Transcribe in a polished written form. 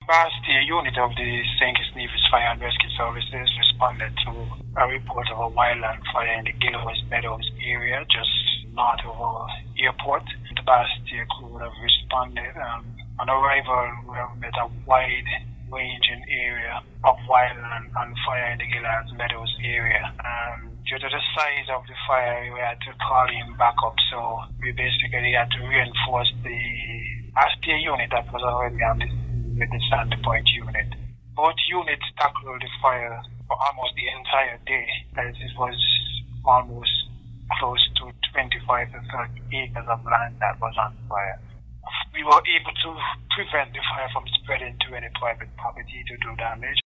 Bastia unit of the St. Kitts Nevis Fire and Rescue Services responded to a report of a wildland fire in the Gillows Meadows area, just north of our airport. The Bastia crew would have responded. On arrival, we have met a wide-ranging area of wildland and fire in the Gillows Meadows area. Due to the size of the fire, we had to call in backup, so we basically had to reinforce the Bastia unit that was already on the with the Sandy Point unit. Both units tackled the fire for almost the entire day, as it was almost close to 25 to 30 acres of land that was on fire. We were able to prevent the fire from spreading to any private property to do damage.